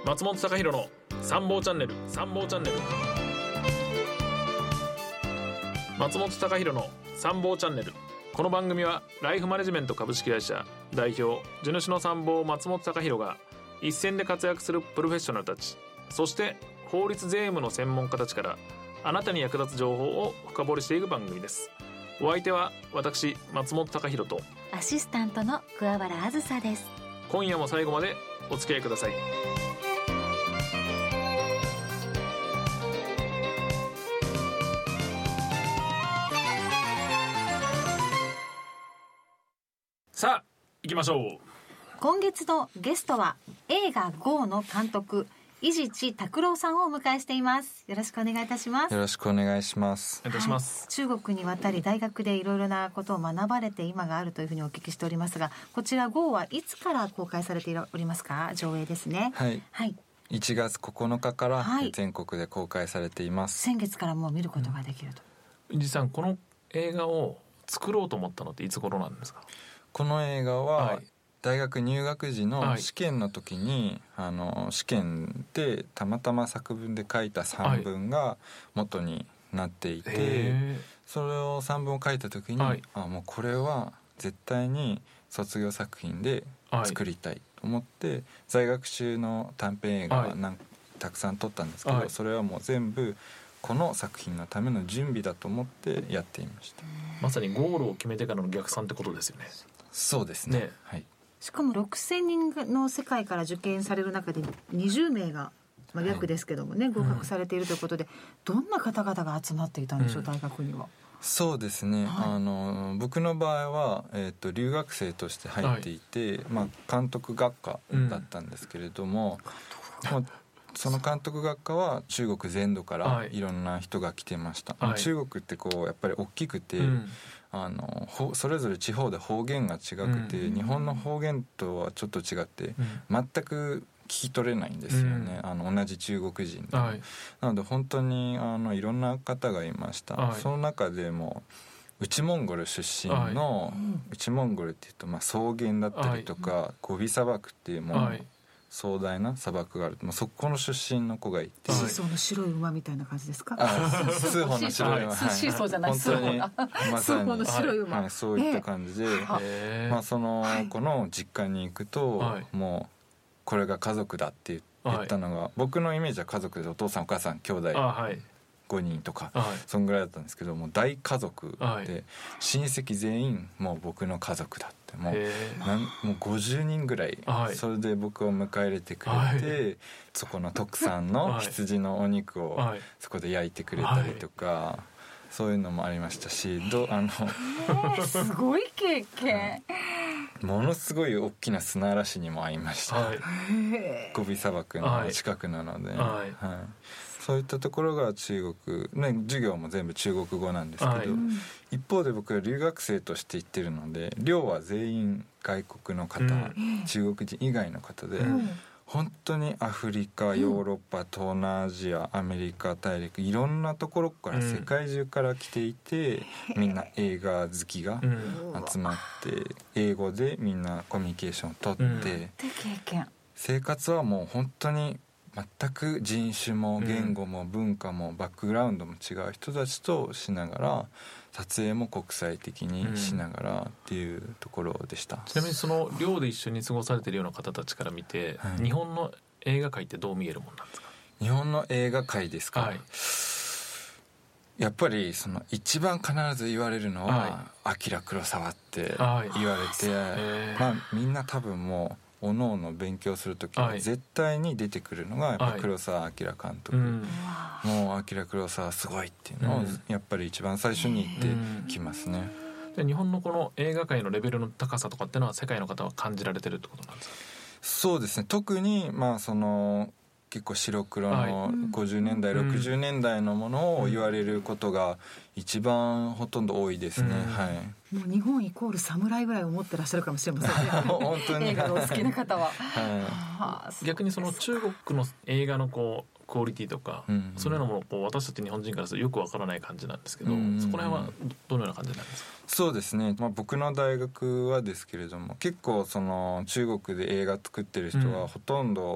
松本貴弘の参謀チャンネル。松本貴弘の参謀チャンネル。この番組はライフマネジメント株式会社代表地主の参謀松本貴弘が一線で活躍するプロフェッショナルたち、そして法律税務の専門家たちからあなたに役立つ情報を深掘りしていく番組です。お相手は私松本貴弘とアシスタントの桑原あずさです。 今夜も最後までお付き合いください。さあ行きましょう。 今月のゲストは映画 GO の監督伊地知拓郎さんをお迎えしています。よろしくお願いいたします。 よろしくお願いします。 お願いします。 中国に渡り大学でいろいろなことを学ばれて今があるというふうにお聞きしておりますが、こちら GO はいつから公開されておりますか？上映ですね。 はい、1月9日から全国で公開されています。 先月からもう見ることができると。 伊地さん、この映画を作ろうと思ったのっていつ頃なんですか？ この映画は大学入学時の試験の時に、試験でたまたま作文で書いた散文が元になっていて、それを散文を書いた時に、もうこれは絶対に卒業作品で作りたいと思って、在学中の短編映画はたくさん撮ったんですけど、それはもう全部この作品のための準備だと思ってやっていました。 まさにゴールを決めてからの逆算ってことですよね。 そうですね。 しかも6000人の世界から受験される中で20名が、約ですけどもね、合格されているということで、どんな方々が集まっていたんでしょう、大学には。 そうですね、僕の場合は、留学生として入っていて、監督学科だったんですけれども、その監督学科は中国全土からいろんな人が来てました。中国ってやっぱり大きくて、それぞれ地方で方言が違くて、日本の方言とはちょっと違って、全く聞き取れないんですよね、同じ中国人で、なので本当にいろんな方がいました。その中でも内モンゴル出身の、内モンゴルっていうと草原だったりとか、ゴビ砂漠っていうもう壮大な砂漠がある、そこの出身の子がいて、 シーソーの白い馬みたいな感じですか？ 数本の白い馬、 シーソーじゃない、 本当にまさにの白い馬、 そういった感じで、その子の実家に行くと、もうこれが家族だって言ったのが、僕のイメージは家族でお父さんお母さん兄弟5人とか、そんぐらいだったんですけども、大家族で、親戚全員もう僕の家族だって、もう50人ぐらい、それで僕を迎え入れてくれて、そこの特産の羊のお肉をそこで焼いてくれたりとか、そういうのもありましたし、 すごい経験。 ものすごい大きな砂嵐にも遭いました、ゴビ砂漠の近くなので、そういったところが中国、授業も全部中国語なんですけど、一方で僕は留学生として行ってるので、寮は全員外国の方、中国人以外の方で、本当にアフリカ、ヨーロッパ、東南アジア、アメリカ大陸、いろんなところから世界中から来ていて、みんな映画好きが集まって、英語でみんなコミュニケーションをとって、生活はもう本当に全く人種も言語も文化もバックグラウンドも違う人たちとしながら、撮影も国際的にしながらっていうところでした。 ちなみにその寮で一緒に過ごされているような方たちから見て、日本の映画界ってどう見えるもんなんですか？ 日本の映画界ですか、やっぱり一番必ず言われるのは、明黒沢って言われて、みんな多分もうおのおの勉強するときに絶対に出てくるのがやっぱ黒澤明監督、もう明黒澤すごいっていうのをやっぱり一番最初に言ってきますね。 で、日本のこの映画界のレベルの高さとかっていうのは世界の方は感じられてるってことなんですか？ そうですね、特に結構白黒の50年代、60年代のものを言われることが一番ほとんど多いですね、 もう日本イコール侍ぐらい思ってらっしゃるかもしれませんね本当に映画のお好きな方は、 逆にその中国の映画のクオリティとか、そういうのも私たち日本人からするとよくわからない感じなんですけど、そこら辺はどのような感じなんですか？ そうですね、僕の大学はですけれども、結構中国で映画作ってる人はほとんど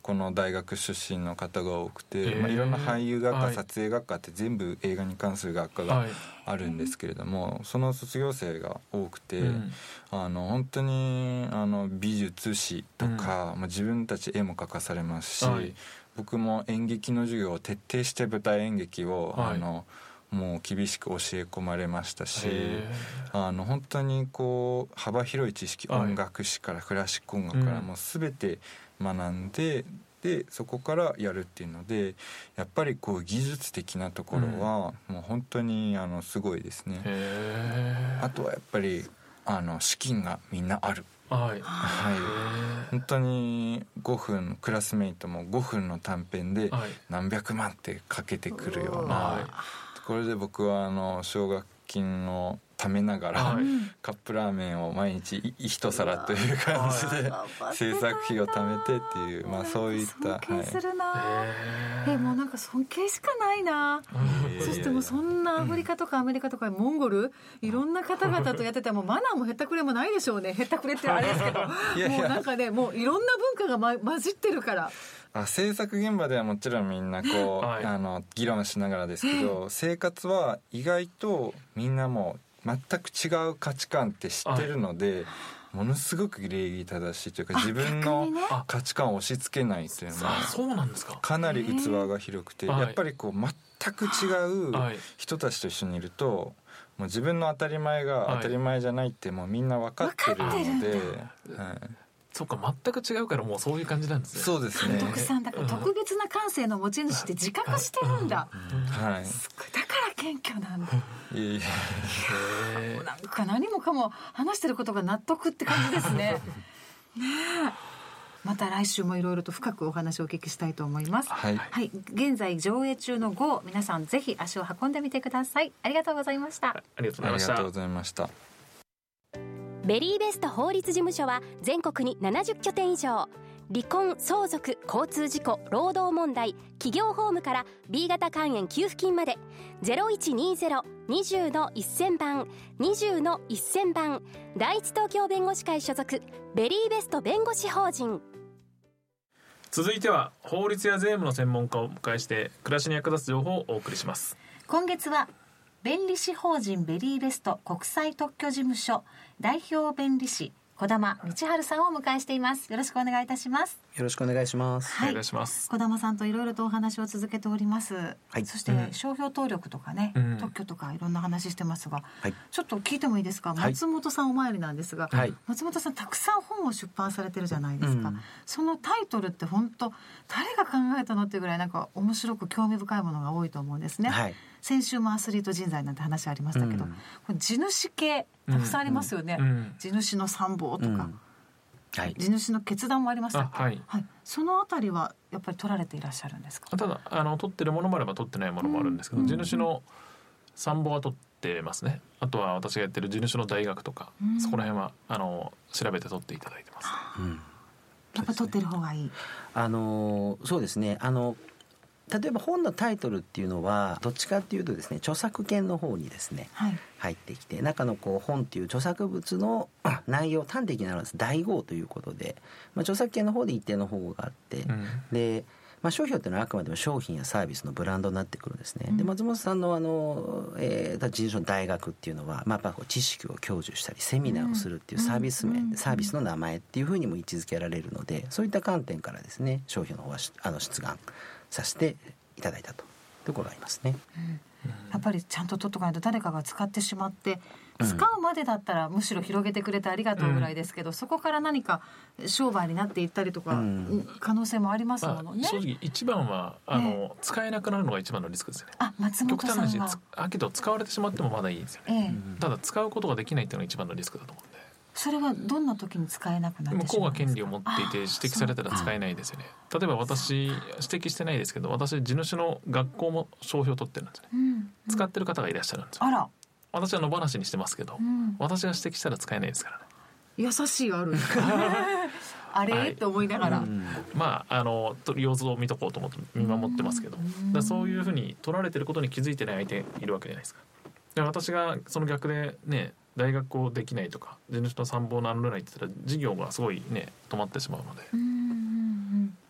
この大学出身の方が多くて、いろんな俳優学科、撮影学科って全部映画に関する学科があるんですけれども、その卒業生が多くて、本当に美術史とか、自分たち絵も描かされますし、僕も演劇の授業を徹底して舞台演劇を、もう厳しく教え込まれましたし、本当にこう幅広い知識、音楽史からクラシック音楽からもう全て学んで、でそこからやるっていうので、やっぱりこう技術的なところはもう本当にすごいですね。あとはやっぱり資金がみんなある。本当に5分、クラスメイトも5分の短編で何百万ってかけてくるような、これで僕は奨学金を貯めながら、カップラーメンを毎日一皿という感じで制作費を貯めてっていう、そういった。 尊敬するな、もうなんか尊敬しかないな。そしてもうそんなアフリカとかアメリカとかモンゴル、いろんな方々とやっててもマナーもへったくれもないでしょうね。へったくれってあれですけどもうなんかね、もういろんな文化が混じってるから。 制作現場ではもちろんみんなこう、議論しながらですけど、生活は意外とみんなも全く違う価値観って知ってるので、ものすごく礼儀正しいというか、自分の価値観を押し付けないというのはそうなんですか。 かなり器が広くて、やっぱりこう全く違う人たちと一緒にいると、もう自分の当たり前が当たり前じゃないってもうみんな分かってるので、 そうか、全く違うからもうそういう感じなんですね。 そうですね。 徳さんだから特別な感性の持ち主って自覚してるんだ。 はい。 だから謙虚なんだ。なんか何もかも話してることが納得って感じですね。また来週もいろいろと深くお話をお聞きしたいと思います。現在上映中の GO、 皆さんぜひ足を運んでみてください。ありがとうございました。 ありがとうございました。 ベリーベスト法律事務所は全国に70拠点以上、離婚、相続、交通事故、労働問題、企業法務から B 型肝炎給付金まで 0120-20-1000 番 20-1000 番、第一東京弁護士会所属ベリーベスト弁護士法人。 続いては法律や税務の専門家をお迎えして暮らしに役立つ情報をお送りします。 今月は弁理士法人ベリーベスト国際特許事務所代表弁理士児玉道春さんをお迎えしています。よろしくお願いいたします。 よろしくお願いします。 お願いします。 児玉さんといろいろとお話を続けております。そして商標登録とかね、特許とかいろんな話してますが、ちょっと聞いてもいいですか。松本さんお参りなんですが、松本さんたくさん本を出版されてるじゃないですか。そのタイトルって本当誰が考えたのっていうぐらいなんか面白く興味深いものが多いと思うんですね。先週もアスリート人材なんて話ありましたけど、これ地主系たくさんありますよね。地主の参謀とか、地主の決断もありましたっけ。そのあたりはやっぱり取られていらっしゃるんですか。 ただ取ってるものもあれば取ってないものもあるんですけど、地主の参謀は取ってますね。あとは私がやってる地主の大学とか、そこら辺は調べて取っていただいてます。 やっぱ取ってる方がいい。 そうですね。例えば本のタイトルっていうのはどっちかっていうとですね、著作権の方にですね、入ってきて、中の本っていう著作物の内容、端的なのは題号ということで、著作権の方で一定の保護があって、で、商標っていうのはあくまでも商品やサービスのブランドになってくるんですね。で、松本さんの事務所の大学っていうのは、やっぱ知識を享受したりセミナーをするっていうサービス名、サービスの名前っていうふうにも位置づけられるので、そういった観点からですね、商標の方は出願させていただいたというところがありますね。 やっぱりちゃんと取っとかないと誰かが使ってしまって、使うまでだったらむしろ広げてくれてありがとうぐらいですけど、そこから何か商売になっていったりとか、可能性もありますものね。 正直一番は使えなくなるのが一番のリスクですよね。 松本さんは極端な話、けど使われてしまってもまだいいんですよね。ただ使うことができないっていうのが一番のリスクだと思うんで。 それはどんな時に使えなくなってしまうんですか。 向こうが権利を持っていて指摘されたら使えないですよね。例えば私指摘してないですけど、私地主の学校も商標取ってるんですね。使ってる方がいらっしゃるんですよ。私は野放しにしてますけど、私が指摘したら使えないですからね。 優しいあるあれ、って思いながら、 様子を見とこうと思って見守ってますけど、だそういうふうに取られてることに気づいてない相手いるわけじゃないですか。で、私がその逆でね、大学をできないとか地主の参謀の名乗れないって言ったら事業がすごいね止まってしまうので、 あ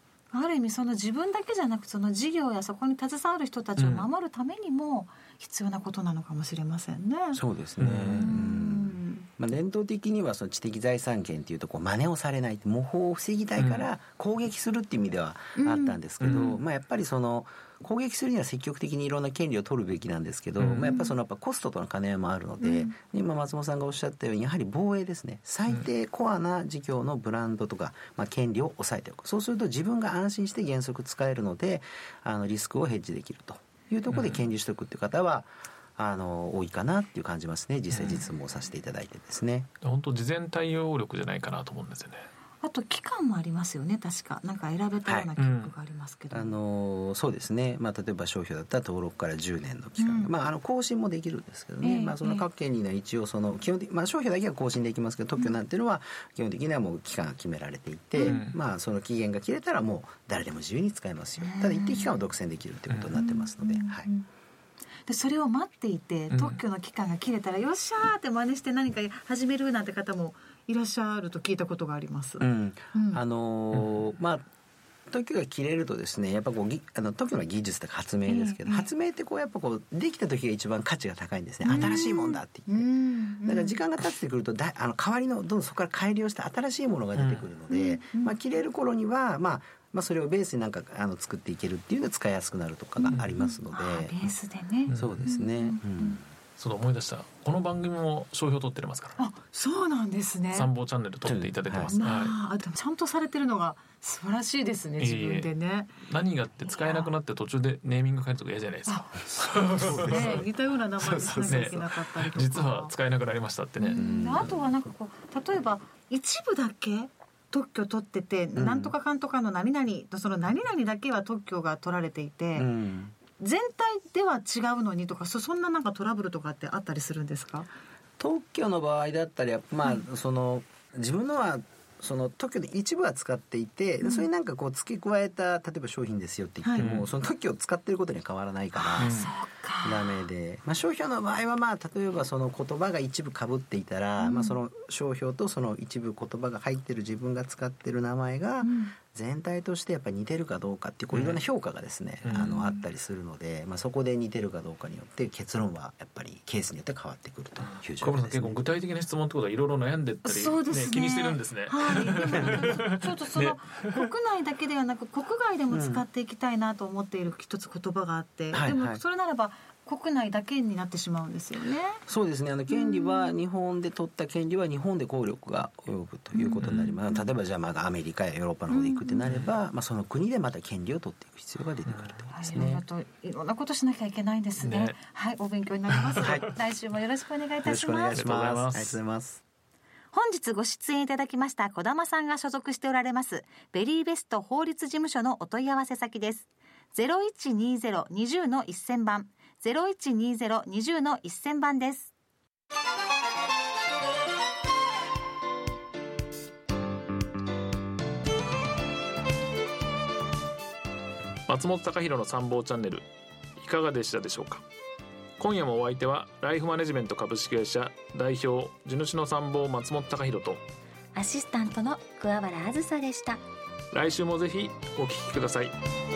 ある意味その自分だけじゃなくその事業やそこに携わる人たちを守るためにも必要なことなのかもしれませんね。 そうですね。伝統的にはその知的財産権っていうと真似をされない、模倣を防ぎたいから攻撃するっていう意味ではあったんですけど、やっぱりその攻撃するには積極的にいろんな権利を取るべきなんですけど、やっぱりコストとの兼ね合いもあるので、今松本さんがおっしゃったようにやはり防衛ですね。最低コアな事業のブランドとか、権利を抑えておく。そうすると自分が安心して原則使えるのでリスクをヘッジできるというところで権利取得っていう方は多いかなっていう感じますね。実際実務をさせていただいてですね。 本当事前対応力じゃないかなと思うんですよね。 あと期間もありますよね。確かなんか選べたような記憶がありますけど、 そうですね。例えば商標だったら登録から10年の期間、更新もできるんですけどね、その各権利の一応その基本的、商標だけは更新できますけど、特許なんていうのは基本的にはもう期間が決められていて、その期限が切れたらもう誰でも自由に使えますよ。ただ一定期間を独占できるということになってますので、 でそれを待っていて特許の期間が切れたら、よっしゃーって真似して何か始めるなんて方もいらっしゃると聞いたことがあります。 特許が切れるとですね、やっぱ特許の技術とか発明ですけど、発明ってやっぱできた時が一番価値が高いんですね。新しいもんだって言って、だから時間が経ってくると代わりのどんどんそこから改良した新しいものが出てくるので、切れる頃にはそれをベースに作っていけるっていうのは使いやすくなるとかがありますので、 ベースでね。 そうですね。 そうだ、思い出した。この番組も商標取ってますから。 あ、そうなんですね。 参謀チャンネル取っていただいてます。でもちゃんとされてるのが素晴らしいですね。自分でね。 何がって使えなくなって途中でネーミング変えるとか嫌じゃないですか。 そうですね。似たような名前にしなきゃいけなかったりとか。 実は使えなくなりましたってね。 あとは例えば一部だけ特許取ってて、なんとかかんとかの何々とその何々だけは特許が取られていて、全体では違うのにとか、そんなトラブルとかってあったりするんですか？ 特許の場合だったり、自分のはその特許で一部は使っていて、それに付け加えた例えば商品ですよって言っても、その特許を使っていることには変わらないからダメで、商標の場合は例えばその言葉が一部被っていたら、その商標とその一部言葉が入っている自分が使っている名前が全体としてやっぱり似てるかどうかっていういろんな評価がですね、あったりするので、そこで似てるかどうかによって結論はやっぱりケースによって変わってくるという状況ですね。 結構具体的な質問ってことはいろいろ悩んでったり、気にしてるんですね。 ちょっと国内だけではなく国外でも使っていきたいなと思っている一つ言葉があって、でもそれならば国内だけになってしまうんですよね。 そうですね。権利は日本で取った権利は日本で効力が及ぶということになります。例えばじゃあアメリカやヨーロッパの方で行くってなれば、その国でまた権利を取っていく必要が出てくるということですね。 いろんなことしなきゃいけないんですね。はい、お勉強になります。来週もよろしくお願いいたします。 よろしくお願いします。ありがとうございます。 本日ご出演いただきました児玉さんが所属しておられますベリーベスト法律事務所のお問い合わせ先です。 0120-20-1000 番 0120-20-1000 番です。 松本隆弘の参謀チャンネル、いかがでしたでしょうか。今夜もお相手はライフマネジメント株式会社代表地主の参謀松本隆弘とアシスタントの桑原あずさでした。 来週もぜひお聞きください。